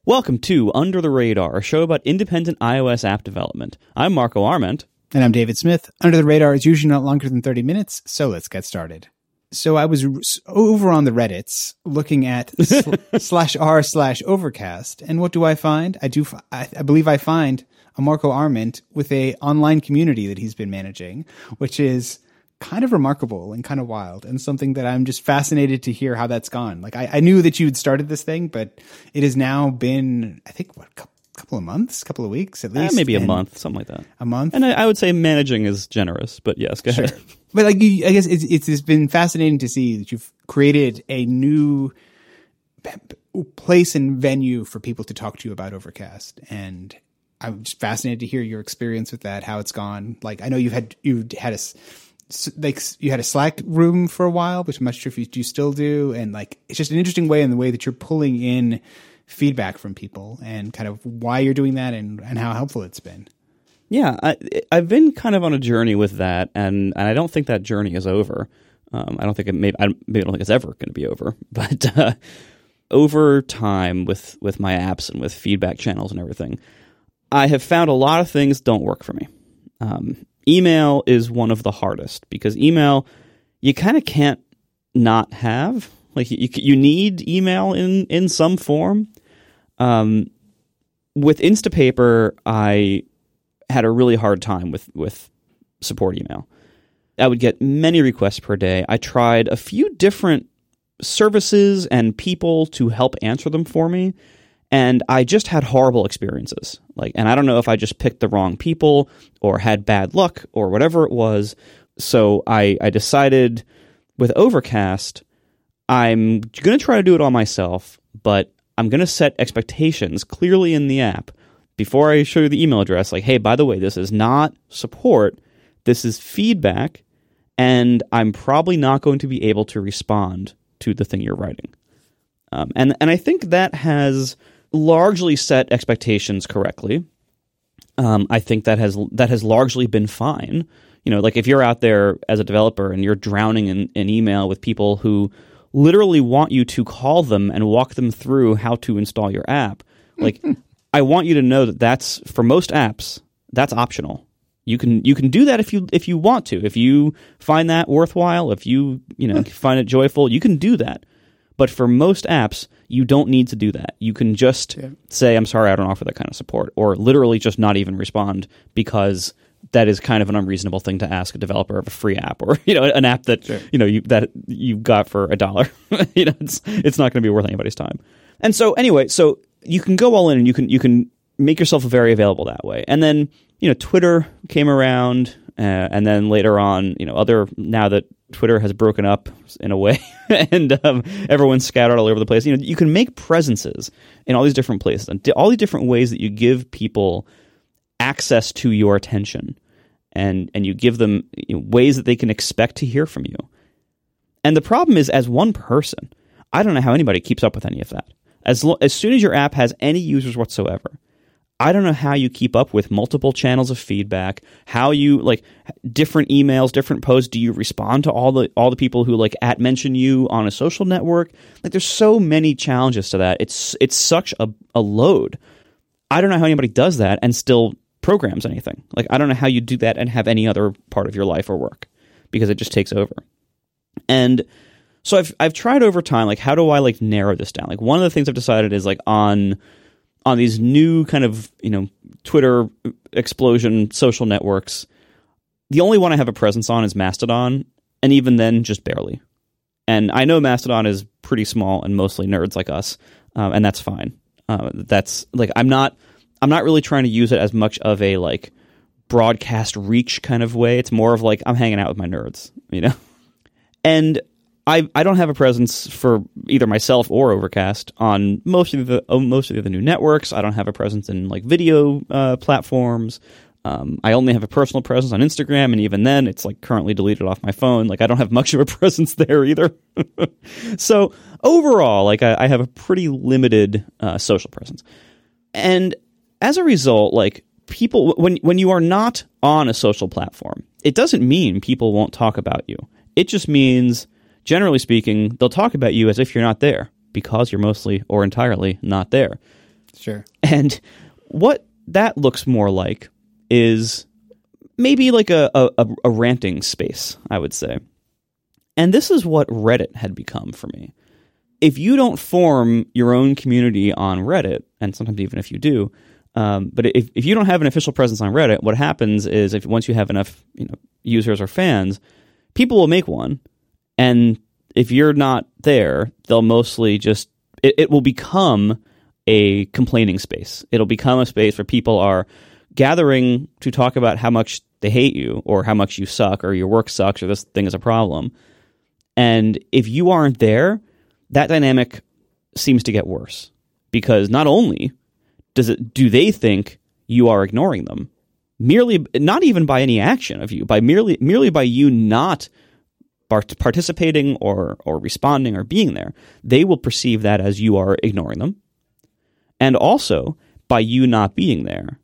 Welcome to Under the Radar, a show about independent iOS app development. I'm Marco Arment. And I'm David Smith. Under the Radar is usually not longer than 30 minutes, so let's get started. So I was over on the Reddits looking at /r/Overcast, and what do I find? I believe I find a Marco Arment with a online community that he's been managing, which is kind of remarkable and kind of wild, and something that I'm just fascinated to hear how that's gone. Like I knew that you had started this thing, but it has now been, I think, a couple of weeks at least. Maybe a month, something like that. A month? And I would say managing is generous, but yes, go ahead. But I guess it's been fascinating to see that you've created a new place and venue for people to talk to you about Overcast, and I'm just fascinated to hear your experience with that, how it's gone. Like I know you had a Slack room for a while, which I'm not sure if you still do, and like it's just an interesting way in the way that you're pulling in feedback from people and kind of why you're doing that and how helpful it's been. Yeah, I've been kind of on a journey with that, and I don't think that journey is over. I don't think it's ever going to be over. But over time, with my apps and with feedback channels and everything, I have found a lot of things don't work for me. Email is one of the hardest because email you kind of can't not have. Like you need email in some form. With Instapaper, I had a really hard time with support email. I would get many requests per day. I tried a few different services and people to help answer them for me, and I just had horrible experiences. And I don't know if I just picked the wrong people or had bad luck or whatever it was. So I decided with Overcast, I'm going to try to do it all myself, but I'm going to set expectations clearly in the app before I show you the email address. Like, hey, by the way, this is not support. This is feedback, and I'm probably not going to be able to respond to the thing you're writing. And I think that has largely set expectations correctly. I think that has largely been fine. You know, like if you're out there as a developer and you're drowning in email with people who literally want you to call them and walk them through how to install your app, like I want you to know that that's, for most apps, that's optional. You can do that if you want to. If you find that worthwhile, if you find it joyful, you can do that. But for most apps, you don't need to do that. You can just say, I'm sorry, I don't offer that kind of support, or literally just not even respond, because that is kind of an unreasonable thing to ask a developer of a free app, or an app that that you got for $1. It's not going to be worth anybody's time. And so anyway, so you can go all in, and you can make yourself very available that way. And then Twitter came around, and then later on, now that Twitter has broken up in a way, and everyone's scattered all over the place, you can make presences in all these different places, and all these different ways that you give people access to your attention, and you give them ways that they can expect to hear from you. And the problem is, as one person, I don't know how anybody keeps up with any of that. As soon as your app has any users whatsoever, I don't know how you keep up with multiple channels of feedback, how you, different emails, different posts. Do you respond to all the people who @mention you on a social network? There's so many challenges to that. It's such a load. I don't know how anybody does that and still programs anything. I don't know how you do that and have any other part of your life or work, because it just takes over. And so I've tried over time, how do I narrow this down? One of the things I've decided is on these new kind of, Twitter explosion social networks, the only one I have a presence on is Mastodon, and even then just barely. And I know Mastodon is pretty small and mostly nerds like us, and that's fine. That's I'm not really trying to use it as much of a broadcast reach kind of way. It's more of I'm hanging out with my nerds, And I don't have a presence for either myself or Overcast on most of the other new networks. I don't have a presence in video platforms. I only have a personal presence on Instagram, and even then, it's currently deleted off my phone. I don't have much of a presence there either. So overall, I have a pretty limited social presence, and as a result, people, when you are not on a social platform, it doesn't mean people won't talk about you. It just means, generally speaking, they'll talk about you as if you're not there, because you're mostly or entirely not there. Sure. And what that looks more like is maybe like a ranting space, I would say. And this is what Reddit had become for me. If you don't form your own community on Reddit, and sometimes even if you do, but if you don't have an official presence on Reddit, what happens is once you have enough users or fans, people will make one. And if you're not there, they'll mostly just... It will become a complaining space. It'll become a space where people are gathering to talk about how much they hate you, or how much you suck, or your work sucks, or this thing is a problem. And if you aren't there, that dynamic seems to get worse, because not only do they think you are ignoring them, not even by any action of you, by merely by you not participating or responding or being there, they will perceive that as you are ignoring them. And also, by you not being there,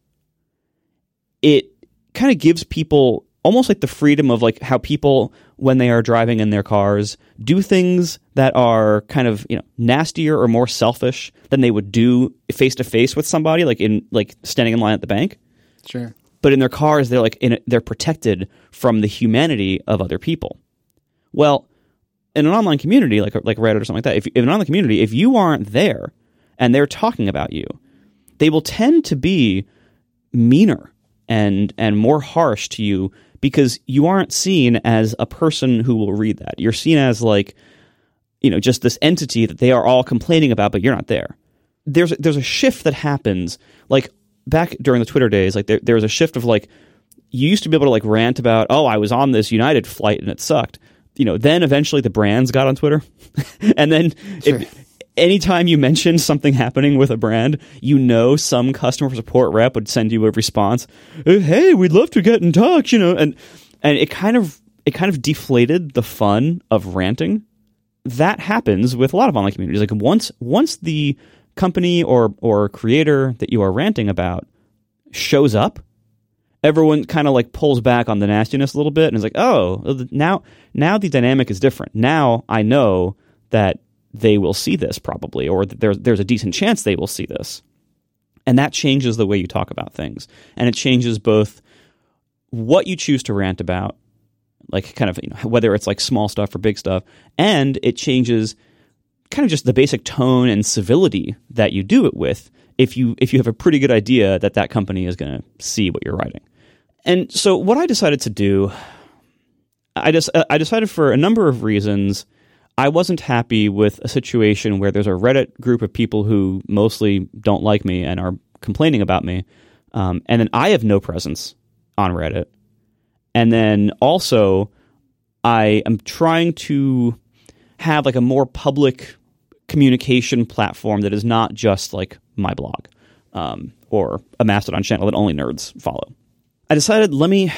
it kind of gives people almost like the freedom of like how people, when they are driving in their cars, do things that are kind of nastier or more selfish than they would do face to face with somebody, like standing in line at the bank. Sure. But in their cars, they're protected from the humanity of other people. Well, in an online community like Reddit or something like that, if in an online community, if you aren't there and they're talking about you, they will tend to be meaner and more harsh to you, because you aren't seen as a person who will read that. You're seen as just this entity that they are all complaining about, but you're not there. There's a shift that happens, like back during the Twitter days, like there was a shift of like, you used to be able to rant about, oh, I was on this United flight and it sucked. Then eventually the brands got on Twitter. And then Sure. Anytime you mentioned something happening with a brand, some customer support rep would send you a response, hey, we'd love to get in touch, and it kind of deflated the fun of ranting. That happens with a lot of online communities. Like once the company or creator that you are ranting about shows up, everyone kind of pulls back on the nastiness a little bit and is like, oh, now the dynamic is different. Now I know that they will see this probably, or that there's a decent chance they will see this. And that changes the way you talk about things. And it changes both what you choose to rant about, whether it's small stuff or big stuff, and it changes kind of just the basic tone and civility that you do it with if you have a pretty good idea that company is going to see what you're writing. And so what I decided to do, I decided for a number of reasons, I wasn't happy with a situation where there's a Reddit group of people who mostly don't like me and are complaining about me, and then I have no presence on Reddit. And then also, I am trying to have a more public communication platform that is not just my blog or a Mastodon channel that only nerds follow. I decided let me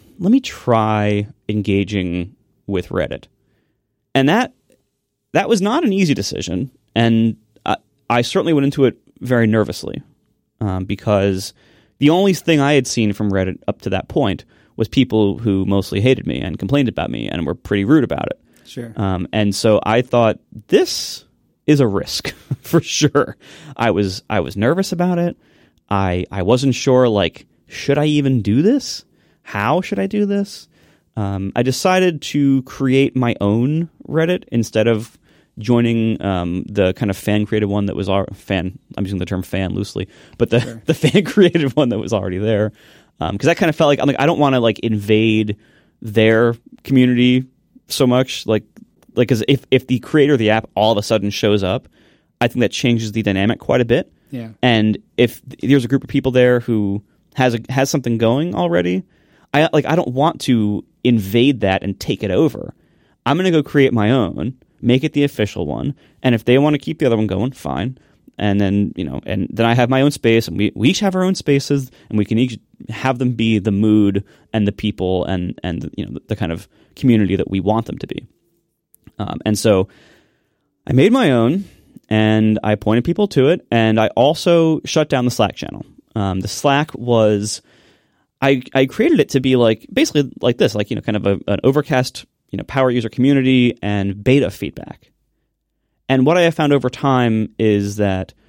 try engaging with Reddit, and that was not an easy decision, and I certainly went into it very nervously because the only thing I had seen from Reddit up to that point was people who mostly hated me and complained about me and were pretty rude about it. Sure. And so I thought, this is a risk for sure. I was nervous about it. I wasn't sure, should I even do this? How should I do this? I decided to create my own Reddit instead of joining the kind of fan-created one that was I'm using the term fan loosely, but the fan-created one that was already there. Because I kind of felt I don't want to invade their community so much. Because if the creator of the app all of a sudden shows up, I think that changes the dynamic quite a bit. Yeah. And if there's a group of people there who has something going already, I don't want to invade that and take it over. I'm going to go create my own, make it the official one, and if they want to keep the other one going, fine. And then and then I have my own space, and we each have our own spaces, and we can each have them be the mood and the people and the kind of community that we want them to be. And so I made my own, and I pointed people to it, and I also shut down the Slack channel. The Slack was I created it to be basically like this, kind of an Overcast power user community and beta feedback. And what I have found over time is that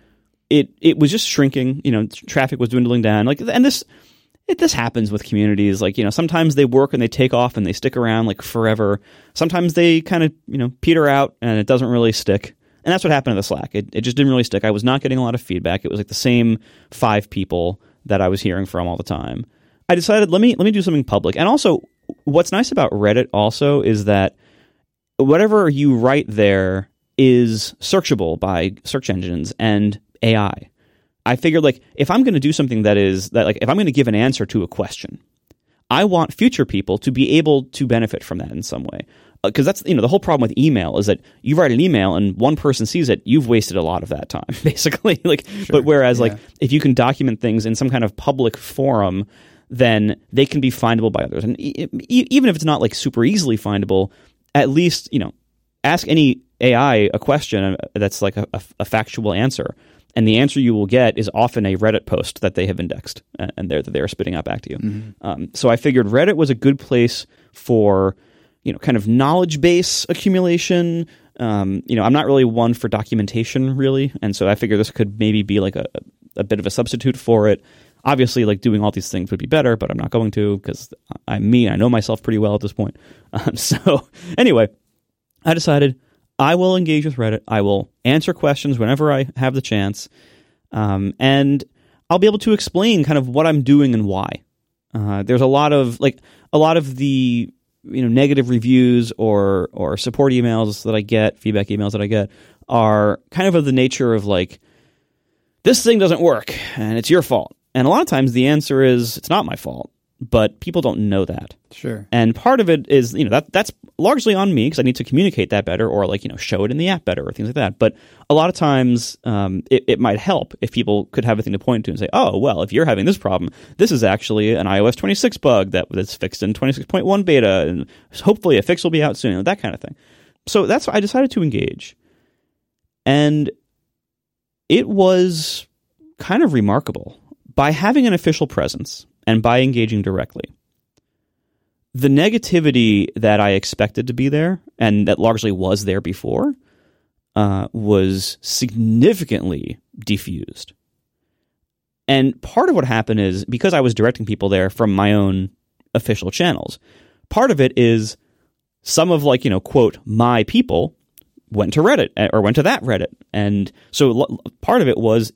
it was just shrinking. Traffic was dwindling down. And this happens with communities. Sometimes they work and they take off and they stick around forever. Sometimes they kind of peter out and it doesn't really stick. And that's what happened to the Slack. It just didn't really stick. I was not getting a lot of feedback. It was the same 5 people that I was hearing from all the time. I decided let me do something public. And also, what's nice about Reddit also is that whatever you write there is searchable by search engines and AI. I figured if I'm going to do something if I'm going to give an answer to a question, I want future people to be able to benefit from that in some way. Because that's the whole problem with email is that you write an email and one person sees it, you've wasted a lot of that time basically. Sure, but whereas if you can document things in some kind of public forum, then they can be findable by others. And even if it's not super easily findable, at least ask any AI a question that's a factual answer, and the answer you will get is often a Reddit post that they have indexed and they're spitting out back to you. Mm-hmm. So I figured Reddit was a good place for kind of knowledge base accumulation. I'm not really one for documentation really, and so I figured this could maybe be a bit of a substitute for it. Obviously, doing all these things would be better, but I'm not going to because I'm me. I know myself pretty well at this point. So anyway, I decided I will engage with Reddit. I will answer questions whenever I have the chance, and I'll be able to explain kind of what I'm doing and why. There's a lot of the negative reviews or support emails that I get, feedback emails that I get, are kind of the nature of this thing doesn't work and it's your fault. And a lot of times the answer is it's not my fault, but people don't know that. Sure. And part of it is that's largely on me because I need to communicate that better or show it in the app better or things like that. But a lot of times it might help if people could have a thing to point to and say, oh, well, if you're having this problem, this is actually an iOS 26 bug that's fixed in 26.1 beta, and hopefully a fix will be out soon, that kind of thing. So that's why I decided to engage. And it was kind of remarkable. By having an official presence and by engaging directly, the negativity that I expected to be there and that largely was there before was significantly diffused. And part of what happened is because I was directing people there from my own official channels, part of it is some of quote, my people went to Reddit or went to that Reddit. And so part of it was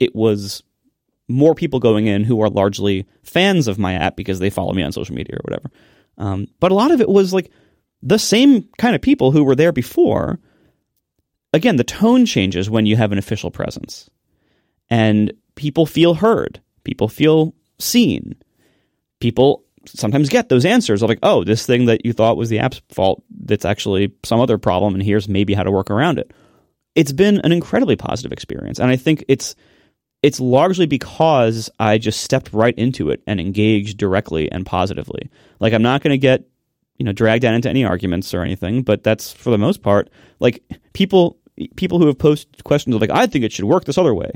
more people going in who are largely fans of my app because they follow me on social media or whatever. But a lot of it was the same kind of people who were there before. Again, the tone changes when you have an official presence. And people feel heard. People feel seen. People sometimes get those answers of oh, this thing that you thought was the app's fault, that's actually some other problem, and here's maybe how to work around it. It's been an incredibly positive experience. And I think it's largely because I just stepped right into it and engaged directly and positively. I'm not going to get, dragged down into any arguments or anything, but that's for the most part, people who have posted questions of I think it should work this other way.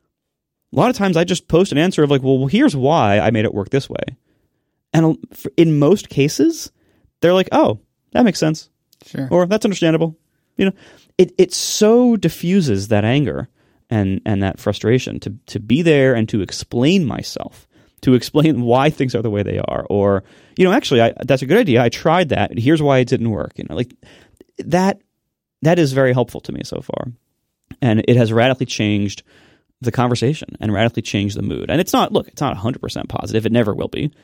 A lot of times I just post an answer of well, here's why I made it work this way. And in most cases, they're oh, that makes sense. Sure. Or that's understandable. It so diffuses that anger and that frustration to be there and to explain myself, to explain why things are the way they are, or actually that's a good idea. I tried that. Here's why it didn't work. That is very helpful to me so far, and it has radically changed the conversation and radically changed the mood. And it's not 100% positive. It never will be,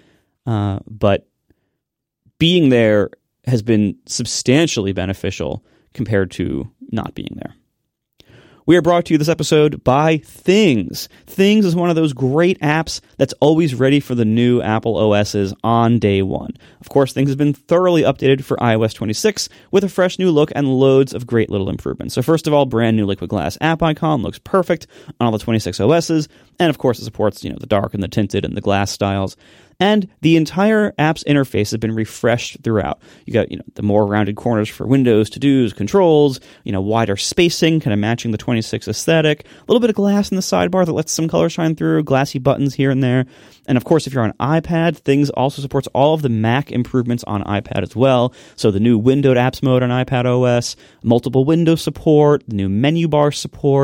but being there has been substantially beneficial compared to not being there. We are brought to you this episode by Things. Things is one of those great apps that's always ready for the new Apple OSs on day one. Of course, Things has been thoroughly updated for iOS 26 with a fresh new look and loads of great little improvements. So first of all, brand new Liquid Glass app icon looks perfect on all the 26 OSs. And of course, it supports, the dark and the tinted and the glass styles. And the entire app's interface has been refreshed throughout. You got, the more rounded corners for windows, to-dos, controls, wider spacing, kind of matching the 26 aesthetic, a little bit of glass in the sidebar that lets some color shine through, glassy buttons here and there. And of course, if you're on iPad, Things also supports all of the Mac improvements on iPad as well. So the new windowed apps mode on iPad OS, multiple window support, the new menu bar support,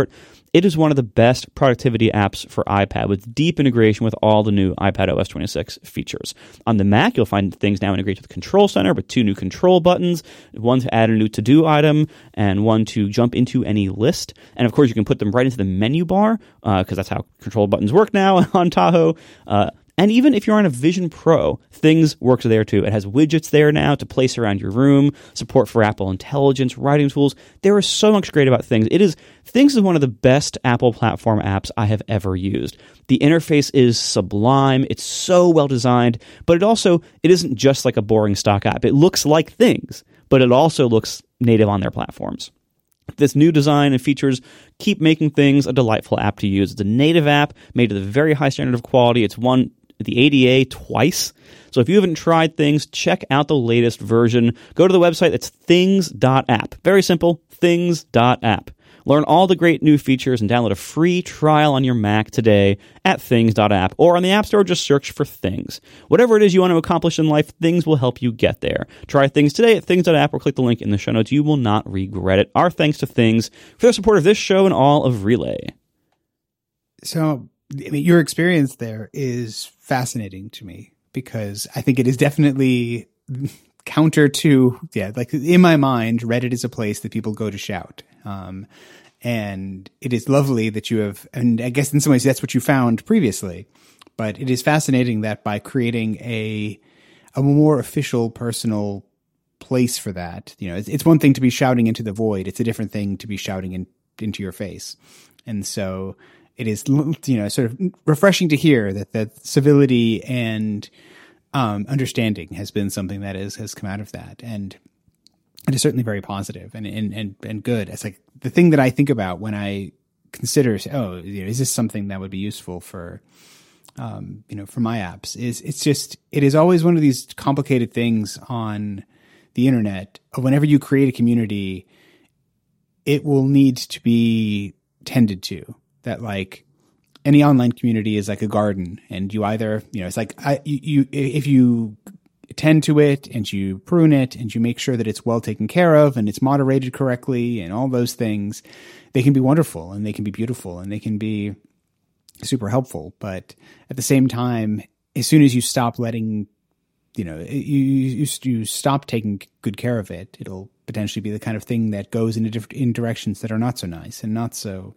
It is one of the best productivity apps for iPad with deep integration with all the new iPad OS 26 features. On the Mac, you'll find things now integrated with Control Center with 2 new control buttons, one to add a new to-do item and one to jump into any list. And of course, you can put them right into the menu bar because that's how control buttons work now on Tahoe. And even if you're on a Vision Pro, Things works there too. It has widgets there now to place around your room, support for Apple Intelligence, writing tools. There is so much great about Things. Things is one of the best Apple platform apps I have ever used. The interface is sublime. It's so well designed, but it isn't just like a boring stock app. It looks like Things, but it also looks native on their platforms. This new design and features keep making Things a delightful app to use. It's a native app made to the very high standard of quality. It's won the ADA twice. So if you haven't tried Things, check out the latest version. Go to the website. It's things.app. Very simple, things.app. Learn all the great new features and download a free trial on your Mac today at things.app or on the App Store. Just search for Things. Whatever it is you want to accomplish in life, Things will help you get there. Try Things today at things.app or click the link in the show notes. You will not regret it. Our thanks to Things for their support of this show and all of Relay. So, your experience there is fascinating to me because I think it is definitely counter to, like in my mind, Reddit is a place that people go to shout. And it is lovely that you have, and I guess in some ways that's what you found previously, but it is fascinating that by creating a more official, personal place for that, it's one thing to be shouting into the void. It's a different thing to be shouting into your face. And so it is, sort of refreshing to hear that civility and understanding has been something that has come out of that. And it is certainly very positive and good. It's like the thing that I think about when I consider, is this something that would be useful for, for my apps? It is always one of these complicated things on the internet. Whenever you create a community, it will need to be tended to. That like any online community is like a garden, and you either, it's like if you tend to it and you prune it and you make sure that it's well taken care of and it's moderated correctly and all those things, they can be wonderful and they can be beautiful and they can be super helpful. But at the same time, as soon as you stop letting, you stop taking good care of it, it'll potentially be the kind of thing that goes in directions that are not so nice and not so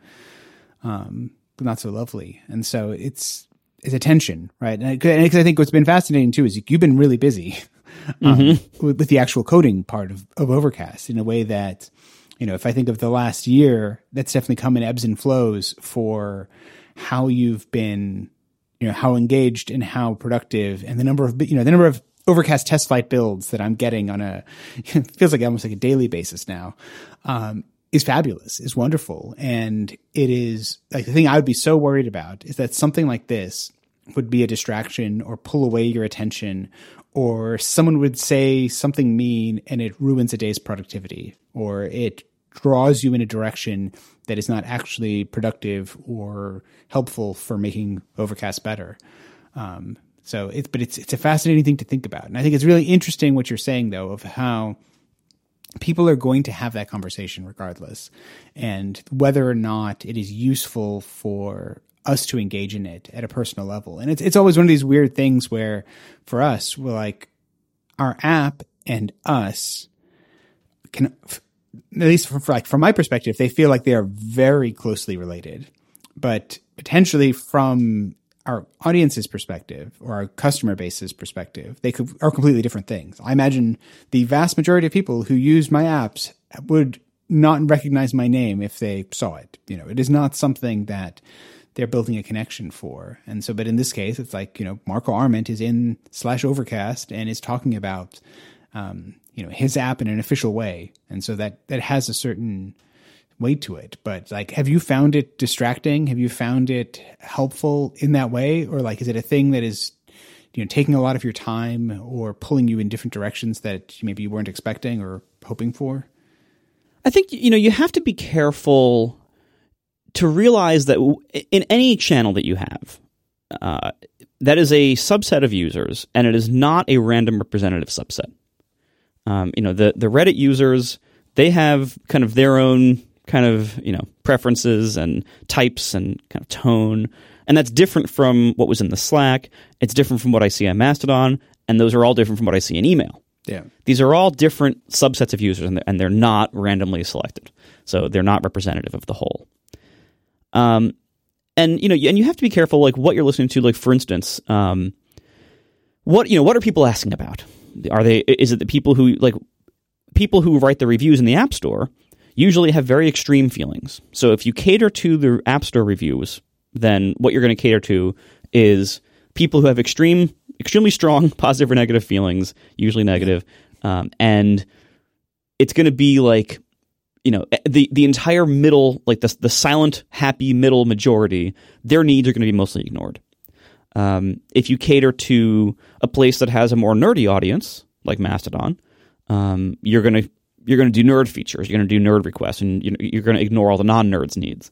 lovely. And so it's a tension, right? And because I think what's been fascinating too is you've been really busy with the actual coding part of Overcast in a way that, if I think of the last year, that's definitely come in ebbs and flows for how you've been, how engaged and how productive, and the number of Overcast test flight builds that I'm getting on it feels like almost like a daily basis now, is fabulous, is wonderful. And it is like the thing I would be so worried about is that something like this would be a distraction or pull away your attention, or someone would say something mean and it ruins a day's productivity, or it draws you in a direction that is not actually productive or helpful for making Overcast better. So it's a fascinating thing to think about. And I think it's really interesting what you're saying though, of how people are going to have that conversation regardless, and whether or not it is useful for us to engage in it at a personal level. And it's always one of these weird things where for us, we're like, our app and us can, at least from my perspective, they feel like they are very closely related, but potentially from our audience's perspective or our customer base's perspective, they are completely different things. I imagine the vast majority of people who use my apps would not recognize my name if they saw it. It is not something that they're building a connection for. And so, but in this case, it's like, Marco Arment is in /Overcast and is talking about, his app in an official way. And so that has a certain weight to it. But like, have you found it distracting? Have you found it helpful in that way? Or like, is it a thing that is, taking a lot of your time or pulling you in different directions that maybe you weren't expecting or hoping for? I think, you have to be careful to realize that in any channel that you have, that is a subset of users, and it is not a random representative subset. The Reddit users, they have kind of their own kind of, preferences and types and kind of tone. And that's different from what was in the Slack. It's different from what I see on Mastodon. And those are all different from what I see in email. Yeah. These are all different subsets of users, and they're not randomly selected. So they're not representative of the whole. And you have to be careful, like what you're listening to. Like, for instance, what are people asking about? Is it the people who write the reviews in the App Store usually have very extreme feelings. So if you cater to the App Store reviews, then what you're going to cater to is people who have extremely strong positive or negative feelings, usually negative, and it's going to be like, the entire middle, like the silent, happy middle majority, their needs are going to be mostly ignored. If you cater to a place that has a more nerdy audience, like Mastodon, you're going to do nerd features, you're going to do nerd requests, and you're going to ignore all the non-nerds' needs.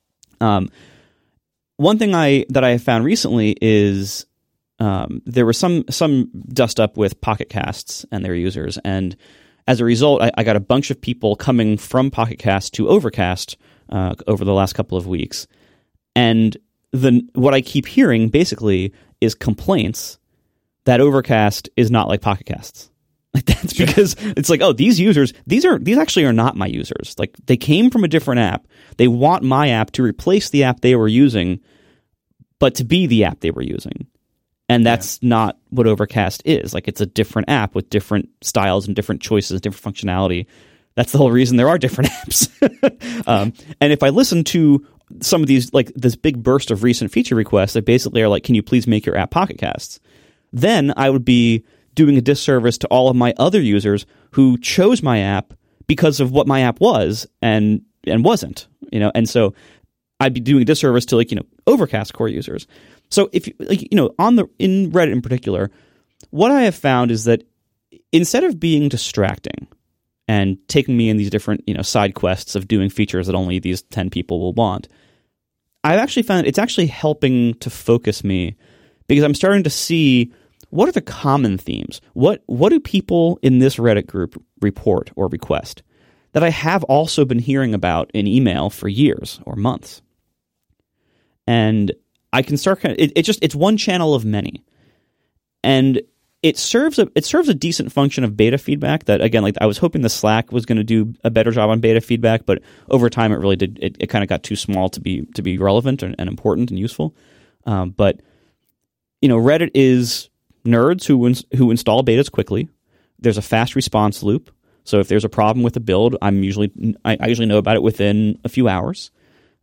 One thing that I have found recently is there was some dust up with Pocket Casts and their users, and as a result, I got a bunch of people coming from Pocket Cast to Overcast over the last couple of weeks, and what I keep hearing basically is complaints that Overcast is not like Pocket Casts. Like, that's because it's like, oh, these users, these actually are not my users. Like, they came from a different app. They want my app to replace the app they were using, but to be the app they were using. And that's not what Overcast is. Like, it's a different app with different styles and different choices, different functionality. That's the whole reason there are different apps. And if I listen to some of these, like this big burst of recent feature requests that basically are like, can you please make your app Pocket Casts? Then I would be doing a disservice to all of my other users who chose my app because of what my app was and wasn't, and so I'd be doing a disservice to Overcast core users. So if in Reddit in particular, what I have found is that instead of being distracting and taking me in these different side quests of doing features that only these 10 people will want, I've actually found it's actually helping to focus me, because I'm starting to see what are the common themes? What do people in this Reddit group report or request that I have also been hearing about in email for years or months? And I can start it's one channel of many. And it serves a decent function of beta feedback that, again, like I was hoping the Slack was going to do a better job on beta feedback, but over time it really did. It kind of got too small to be relevant and important and useful. But Reddit is nerds who install betas quickly. There's a fast response loop, so if there's a problem with a build, I usually know about it within a few hours.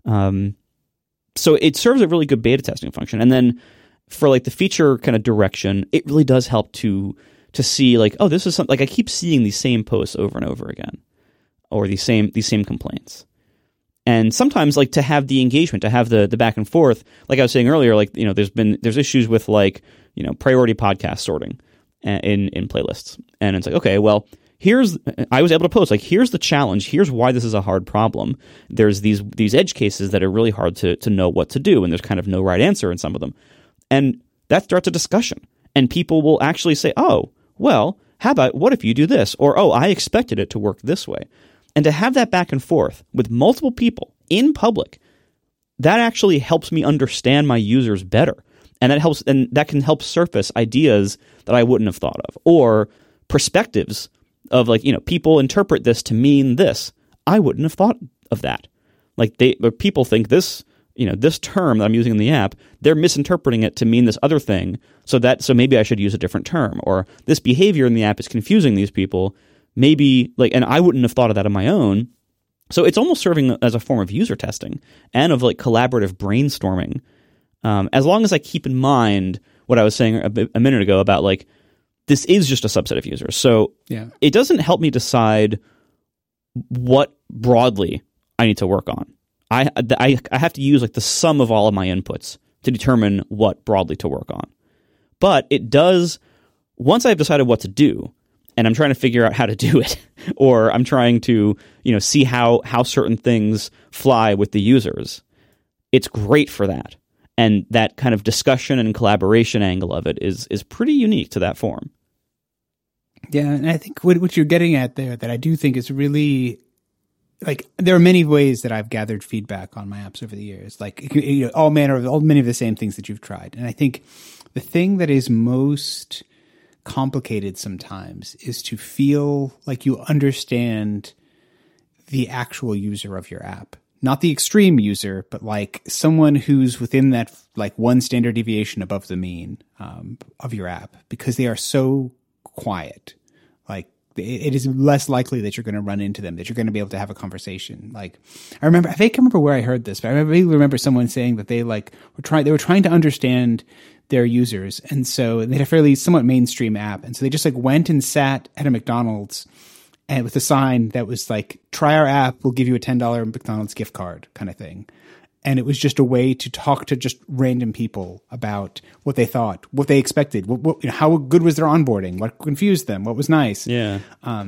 So it serves a really good beta testing function, and then for like the feature kind of direction, it really does help to see like, oh, this is something, like I keep seeing these same posts over and over again, or these same complaints. And sometimes, like, to have the engagement, to have the back and forth, like I was saying earlier, like, there's issues with like, priority podcast sorting in playlists. And it's like, okay, well, I was able to post, like, here's the challenge. Here's why this is a hard problem. There's these edge cases that are really hard to know what to do. And there's kind of no right answer in some of them. And that starts a discussion. And people will actually say, oh, well, how about, what if you do this? Or, oh, I expected it to work this way. And to have that back and forth with multiple people in public, that actually helps me understand my users better. And that can help surface ideas that I wouldn't have thought of, or perspectives of, like, people interpret this to mean this. I wouldn't have thought of that. Like, people think this, this term that I'm using in the app, they're misinterpreting it to mean this other thing. So maybe I should use a different term, or this behavior in the app is confusing these people. Maybe, like, and I wouldn't have thought of that on my own. So it's almost serving as a form of user testing and of like collaborative brainstorming. As long as I keep in mind what I was saying a minute ago about, like, this is just a subset of users. So It doesn't help me decide what broadly I need to work on. I have to use like the sum of all of my inputs to determine what broadly to work on. But it does, once I've decided what to do, and I'm trying to figure out how to do it, or I'm trying to, see how certain things fly with the users, it's great for that. And that kind of discussion and collaboration angle of it is pretty unique to that form. Yeah, and I think what you're getting at there that I do think is really like there are many ways that I've gathered feedback on my apps over the years, like many of the same things that you've tried. And I think the thing that is most complicated sometimes is to feel like you understand the actual user of your app, not the extreme user, but like someone who's within that like one standard deviation above the mean of your app, because they are so quiet. Like it is less likely that you're going to run into them, that you're going to be able to have a conversation. Like I can't remember where I heard this, but I remember someone saying that they were trying to understand their users. And so they had a fairly somewhat mainstream app. And so they just like went and sat at a McDonald's and with a sign that was like, try our app, we'll give you a $10 McDonald's gift card kind of thing. And it was just a way to talk to just random people about what they thought, what they expected, how good was their onboarding, what confused them, what was nice. Yeah.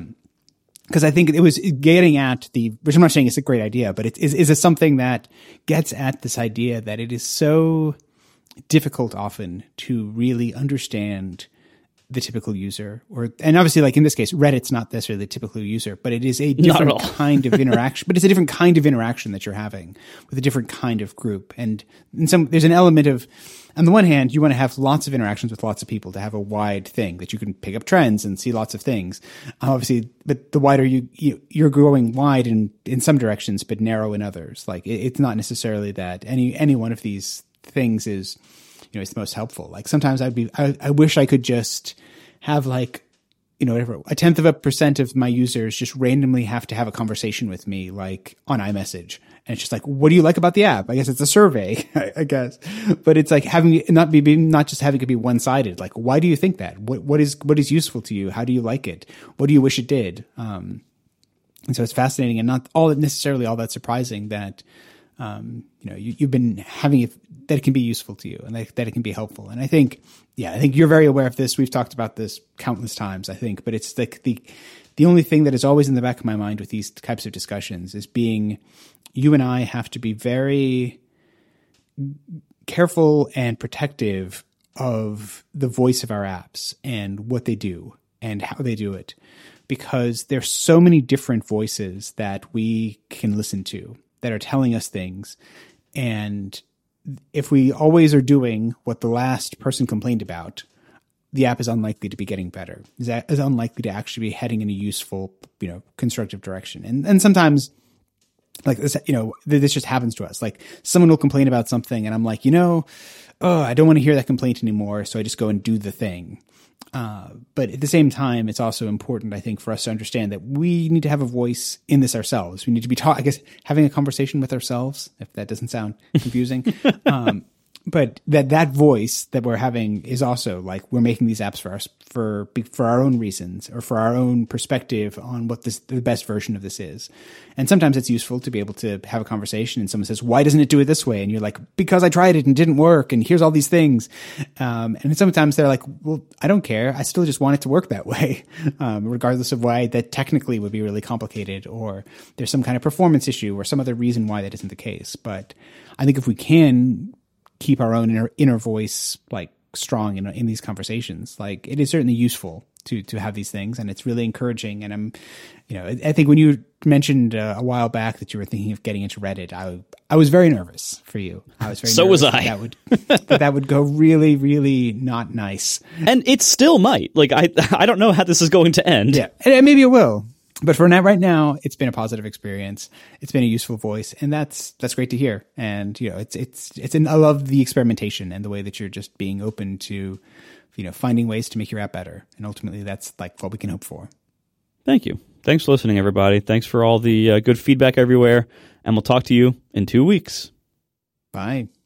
Because I think it was getting at which I'm not saying it's a great idea, but is something that gets at this idea that it is so difficult often to really understand the typical user, and obviously like in this case, Reddit's not necessarily the typical user, but it is a different kind of interaction, but it's a different kind of interaction that you're having with a different kind of group. And there's an element of, on the one hand, you want to have lots of interactions with lots of people to have a wide thing that you can pick up trends and see lots of things. Obviously, but the wider you're growing wide in some directions, but narrow in others. Like it's not necessarily that any one of these things is, it's the most helpful. Like sometimes I wish I could just have like, whatever, 0.1% of my users just randomly have to have a conversation with me, like on iMessage. And it's just like, what do you like about the app? I guess it's a survey, I guess. But it's like not just having it be one-sided. Like, why do you think that? What is useful to you? How do you like it? What do you wish it did? And so it's fascinating and not necessarily all that surprising that, you've been having it, that it can be useful to you and that it can be helpful. And I think you're very aware of this. We've talked about this countless times, I think, but it's like the only thing that is always in the back of my mind with these types of discussions is you and I have to be very careful and protective of the voice of our apps and what they do and how they do it, because there's so many different voices that we can listen to that are telling us things. And if we always are doing what the last person complained about, the app is unlikely to be getting better. Is unlikely to actually be heading in a useful, constructive direction. And sometimes like this, this just happens to us. Like someone will complain about something and I'm like, I don't want to hear that complaint anymore. So I just go and do the thing. But at the same time, it's also important, I think, for us to understand that we need to have a voice in this ourselves. We need to be having a conversation with ourselves, if that doesn't sound confusing. But that voice that we're having is also like we're making these apps for our own reasons or for our own perspective on what the best version of this is. And sometimes it's useful to be able to have a conversation and someone says, why doesn't it do it this way? And you're like, because I tried it and it didn't work. And here's all these things. And sometimes they're like, well, I don't care. I still just want it to work that way. Regardless of why that technically would be really complicated or there's some kind of performance issue or some other reason why that isn't the case. But I think if we can keep our own inner voice like strong in these conversations, like it is certainly useful to have these things, and it's really encouraging. And I think when you mentioned a while back that you were thinking of getting into Reddit, I was very nervous for you. I was very so nervous was I that would go really, really not nice, and it still might. Like I don't know how this is going to end. Yeah, and maybe it will. But for now, right now, it's been a positive experience. It's been a useful voice, and that's great to hear. And I love the experimentation and the way that you're just being open to, finding ways to make your app better. And ultimately, that's like what we can hope for. Thank you. Thanks for listening, everybody. Thanks for all the good feedback everywhere, and we'll talk to you in 2 weeks. Bye.